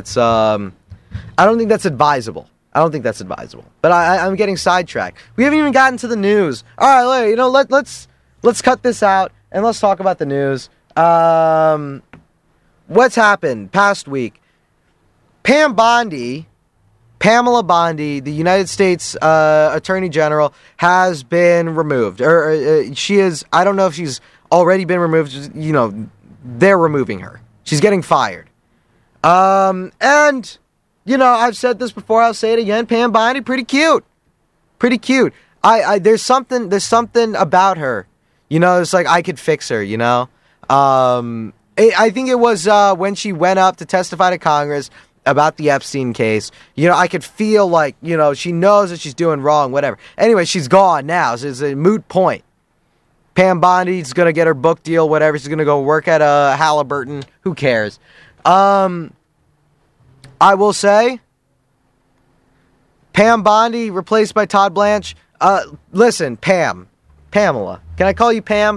advisable. But I'm getting sidetracked. We haven't even gotten to the news. All right, let's cut this out and let's talk about the news. What's happened past week? Pamela Bondi, the United States Attorney General, has been removed. She is. I don't know if she's already been removed. They're removing her. She's getting fired. And I've said this before. I'll say it again. Pam Bondi, pretty cute. There's something about her. It's like I could fix her. I think it was when she went up to testify to Congress about the Epstein case. I could feel like she knows that she's doing wrong. Whatever. Anyway, she's gone now. So it's a moot point. Pam Bondi's gonna get her book deal. Whatever. She's gonna go work at Halliburton. Who cares? I will say, Pam Bondi replaced by Todd Blanche. Listen, Pamela. Can I call you Pam?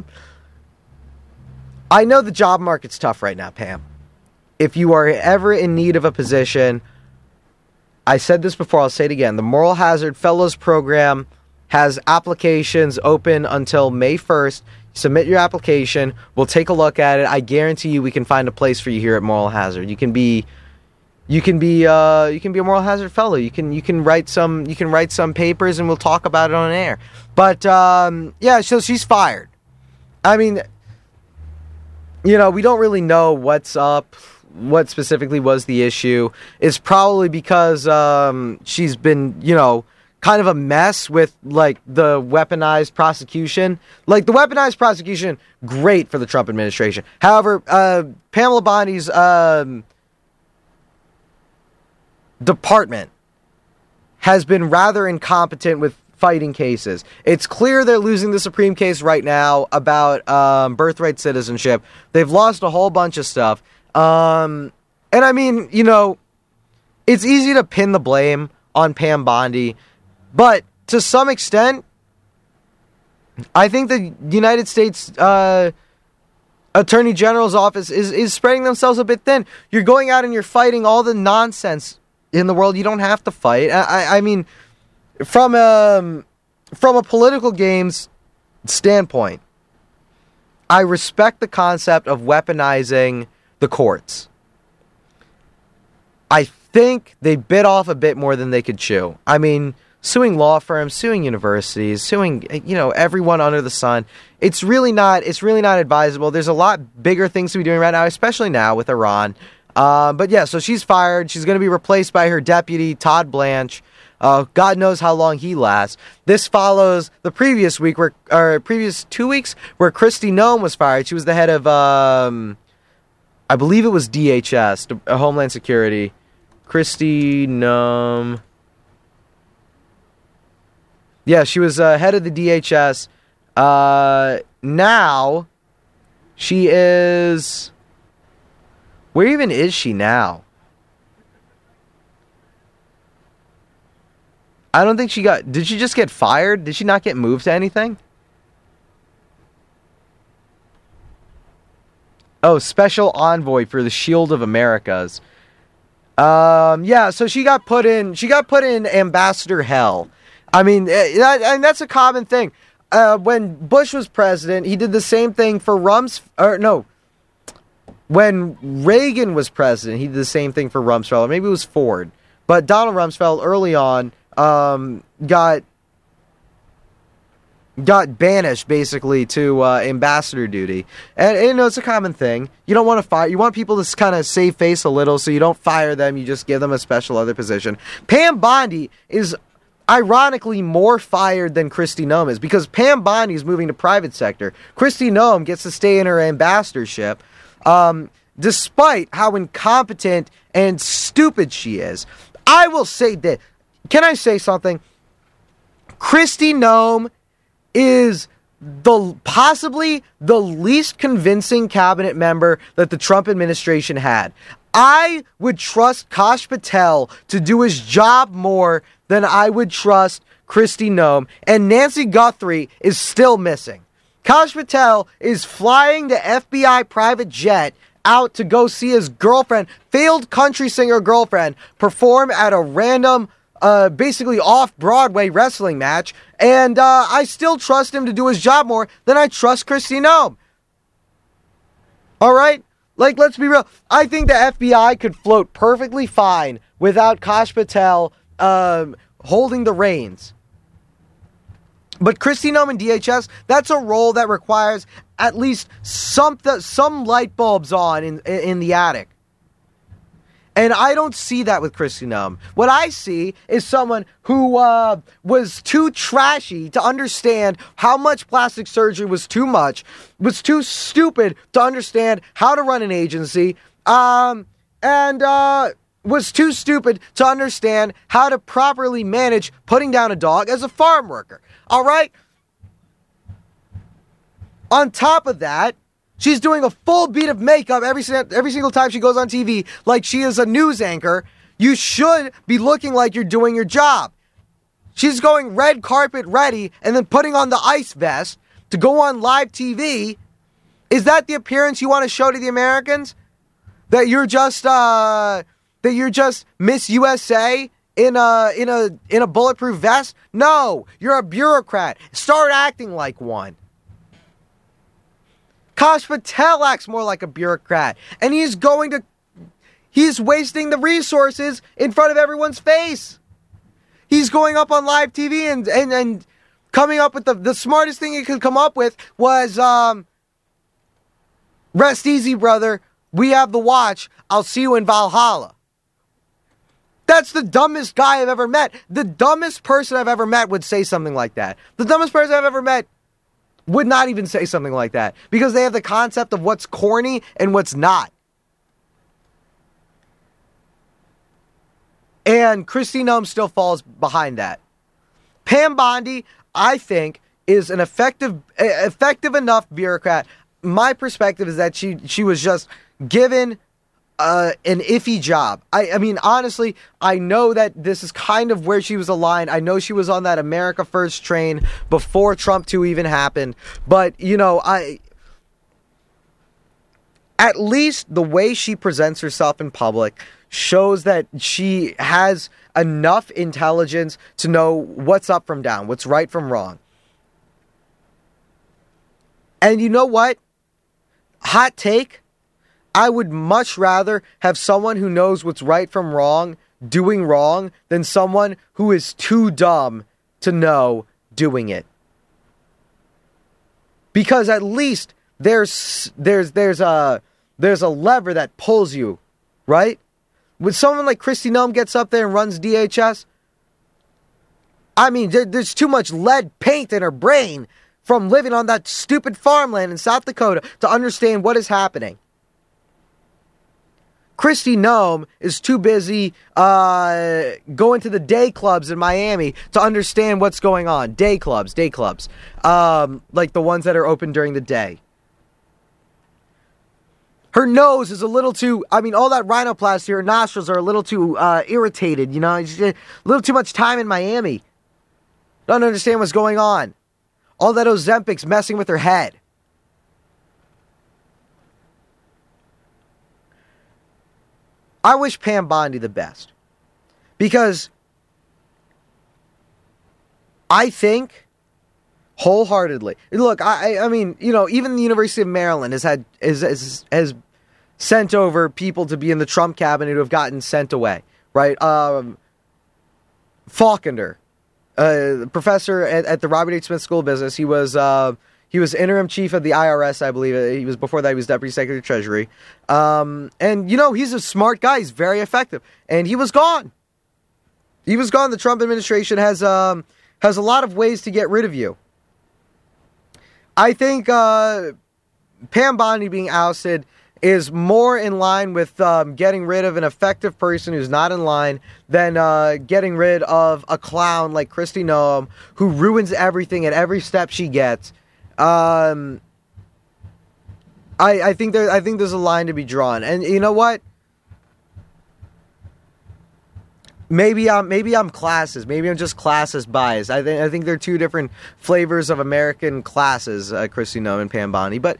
I know the job market's tough right now, Pam. If you are ever in need of a position, I said this before, I'll say it again. The Moral Hazard Fellows Program has applications open until May 1st. Submit your application. We'll take a look at it. I guarantee you we can find a place for you here at Moral Hazard. You can be a Moral Hazard fellow. You can write some papers and we'll talk about it on air. But so she's fired. I mean, we don't really know what's up, what specifically was the issue. It's probably because she's been, kind of a mess with like the weaponized prosecution. Like the weaponized prosecution, great for the Trump administration. However, Pamela Bondi's department has been rather incompetent with fighting cases. It's clear they're losing the Supreme case right now about birthright citizenship. They've lost a whole bunch of stuff. And I mean, it's easy to pin the blame on Pam Bondi, but to some extent, I think the United States Attorney General's office is spreading themselves a bit thin. You're going out and you're fighting all the nonsense in the world you don't have to fight. I mean, from a political games standpoint, I respect the concept of weaponizing the courts. I think they bit off a bit more than they could chew. I mean, suing law firms, suing universities, suing everyone under the sun. It's really not advisable. There's a lot bigger things to be doing right now, especially now with Iran. But yeah, so she's fired. She's going to be replaced by her deputy, Todd Blanche. God knows how long he lasts. This follows the previous 2 weeks where Kristi Noem was fired. She was the head of, I believe it was DHS, Homeland Security. Kristi Noem. Yeah, she was head of the DHS. Now, she is... Where even is she now? I don't think she got... Did she just get fired? Did she not get moved to anything? Oh, special envoy for the Shield of Americas. Yeah, so she got put in ambassador hell. I mean, and that's a common thing. when Bush was president, he did the same thing for when Reagan was president, he did the same thing for Rumsfeld. Or maybe it was Ford. But Donald Rumsfeld early on got banished basically to ambassador duty. And you know, it's a common thing. You don't want to fire. You want people to kind of save face a little, so you don't fire them. You just give them a special other position. Pam Bondi is ironically more fired than Kristi Noem is, because Pam Bondi is moving to private sector. Kristi Noem gets to stay in her ambassadorship, despite how incompetent and stupid she is. I will say that. Can I say something? Kristi Noem is possibly the least convincing cabinet member that the Trump administration had. I would trust Kash Patel to do his job more than I would trust Kristi Noem, and Nancy Guthrie is still missing. Kash Patel is flying the FBI private jet out to go see his girlfriend, failed country singer girlfriend, perform at a random basically off-Broadway wrestling match, and I still trust him to do his job more than I trust Kristi Noem. Alright? Like, let's be real. I think the FBI could float perfectly fine without Kash Patel holding the reins. But Kristi Noem and DHS, that's a role that requires at least some light bulbs on in the attic. And I don't see that with Kristi Noem. What I see is someone who was too trashy to understand how much plastic surgery was too much, was too stupid to understand how to run an agency, and was too stupid to understand how to properly manage putting down a dog as a farm worker. All right? On top of that, she's doing a full beat of makeup every single time she goes on TV like she is a news anchor. You should be looking like you're doing your job. She's going red carpet ready and then putting on the ice vest to go on live TV. Is that the appearance you want to show to the Americans? That you're just Miss USA in a bulletproof vest? No, you're a bureaucrat. Start acting like one. Kash Patel acts more like a bureaucrat, and he's wasting the resources in front of everyone's face. He's going up on live TV and coming up with the smartest thing he could come up with was, rest easy, brother. We have the watch. I'll see you in Valhalla. That's the dumbest guy I've ever met. The dumbest person I've ever met would say something like that. The dumbest person I've ever met would not even say something like that, because they have the concept of what's corny and what's not. And Kristi Noem still falls behind that. Pam Bondi, I think, is an effective enough bureaucrat. My perspective is that she was just given an iffy job. I mean, honestly, I know that this is kind of where she was aligned. I know she was on that America First train before Trump 2 even happened. But, you know, at least the way she presents herself in public shows that she has enough intelligence to know what's up from down, what's right from wrong. And you know what? Hot take. I would much rather have someone who knows what's right from wrong doing wrong than someone who is too dumb to know doing it. Because at least there's a lever that pulls you, right? When someone like Kristi Noem gets up there and runs DHS, I mean, there's too much lead paint in her brain from living on that stupid farmland in South Dakota to understand what is happening. Kristi Noem is too busy going to the day clubs in Miami to understand what's going on. Day clubs. Like the ones that are open during the day. Her nose is a little too, I mean, all that rhinoplasty, her nostrils are a little too irritated, you know. It's just a little too much time in Miami. Don't understand what's going on. All that Ozempic's messing with her head. I wish Pam Bondi the best, because I think wholeheartedly. Look, I mean, you know, even the University of Maryland has sent over people to be in the Trump cabinet who have gotten sent away, right? Faulkner, professor at the Robert H. Smith School of Business. He was interim chief of the IRS, I believe. He was, before that, he was deputy secretary of Treasury. And, you know, he's a smart guy. He's very effective. And he was gone. He was gone. The Trump administration has a lot of ways to get rid of you. I think Pam Bondi being ousted is more in line with getting rid of an effective person who's not in line than getting rid of a clown like Kristi Noem, who ruins everything at every step she gets. I think there's a line to be drawn, and you know what? Maybe I'm classist. Maybe I'm just classist biased. I think they're two different flavors of American classes, Kristi Noem and Pam Bondi. But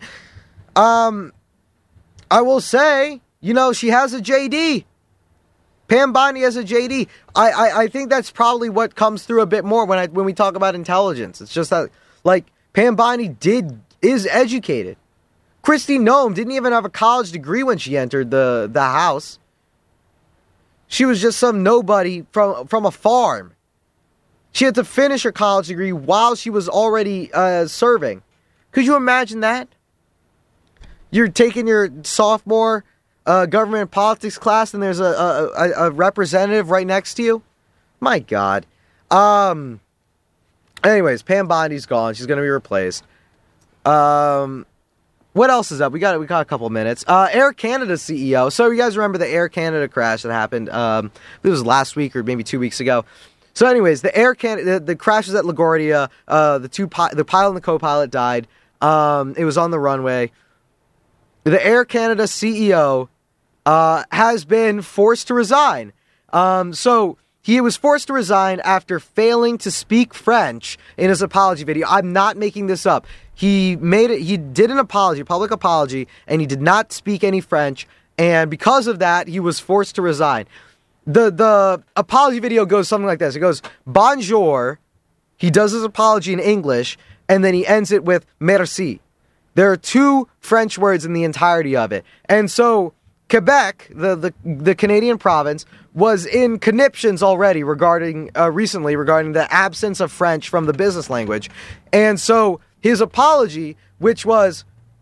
I will say, you know, she has a JD. Pam Bondi has a JD. I think that's probably what comes through a bit more when we talk about intelligence. It's just that, like, Pam Bondi is educated. Kristi Noem didn't even have a college degree when she entered the House. She was just some nobody from a farm. She had to finish her college degree while she was already serving. Could you imagine that? You're taking your sophomore government and politics class, and there's a representative right next to you? My God. Anyways, Pam Bondi's gone. She's going to be replaced. What else is up? We got a couple minutes. Air Canada CEO. So you guys remember the Air Canada crash that happened? It was last week or maybe 2 weeks ago. So, anyways, the Air Canada the crash was at LaGuardia. The pilot and the co-pilot died. It was on the runway. The Air Canada CEO has been forced to resign. So he was forced to resign after failing to speak French in his apology video. I'm not making this up. He did an apology, a public apology, and he did not speak any French. And because of that, he was forced to resign. The apology video goes something like this. It goes, bonjour. He does his apology in English, and then he ends it with merci. There are 2 French words in the entirety of it. And so Quebec, the Canadian province, was in conniptions already recently regarding the absence of French from the business language. And so his apology, which was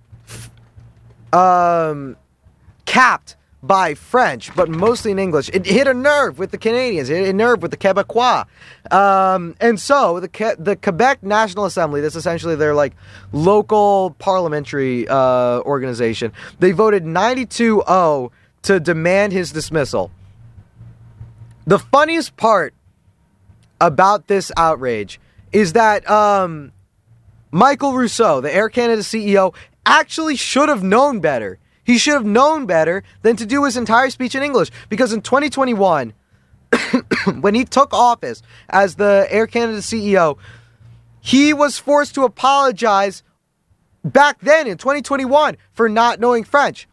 capped by French, but mostly in English, it hit a nerve with the Canadians. It hit a nerve with the Quebecois. And so the Quebec National Assembly, that's essentially their like local parliamentary organization, they voted 92-0 to demand his dismissal. The funniest part about this outrage is that Michael Rousseau, the Air Canada CEO, actually should have known better. He should have known better than to do his entire speech in English. Because in 2021, when he took office as the Air Canada CEO, he was forced to apologize back then in 2021 for not knowing French.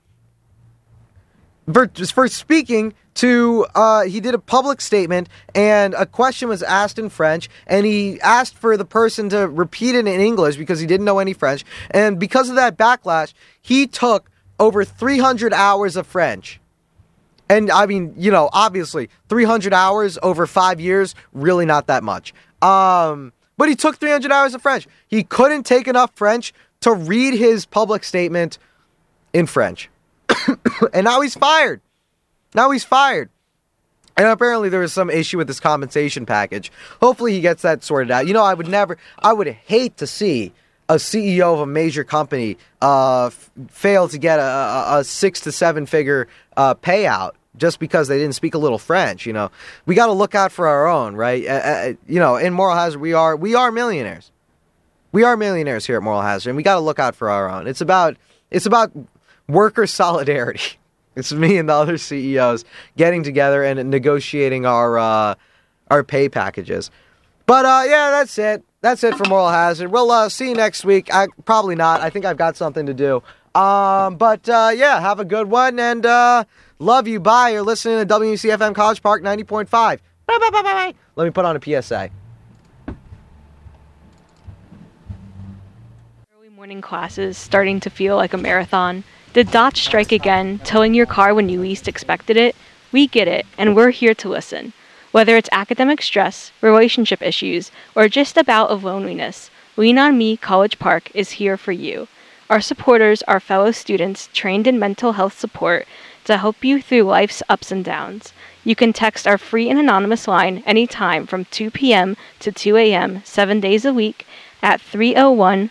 For speaking to, he did a public statement and a question was asked in French, and he asked for the person to repeat it in English because he didn't know any French. And because of that backlash, he took over 300 hours of French. And I mean, you know, obviously 300 hours over 5 years, really not that much. But he took 300 hours of French. He couldn't take enough French to read his public statement in French. And now he's fired. And apparently there was some issue with his compensation package. Hopefully he gets that sorted out. You know, I would hate to see a CEO of a major company fail to get a 6 to 7 figure payout just because they didn't speak a little French. You know, we got to look out for our own, right? You know, in Moral Hazard, we are millionaires. We are millionaires here at Moral Hazard, and we got to look out for our own. It's about worker solidarity. It's me and the other CEOs getting together and negotiating our pay packages. But yeah, that's it. That's it for Moral Hazard. We'll see you next week. Probably not. I think I've got something to do. But yeah, have a good one, and love you. Bye. You're listening to WCFM College Park 90.5. Bye. Let me put on a PSA. Morning classes starting to feel like a marathon? Did Dodge strike again, towing your car when you least expected it? We get it, and we're here to listen. Whether it's academic stress, relationship issues, or just a bout of loneliness, Lean on Me College Park is here for you. Our supporters are fellow students trained in mental health support to help you through life's ups and downs. You can text our free and anonymous line anytime from 2 p.m. to 2 a.m. 7 days a week at 301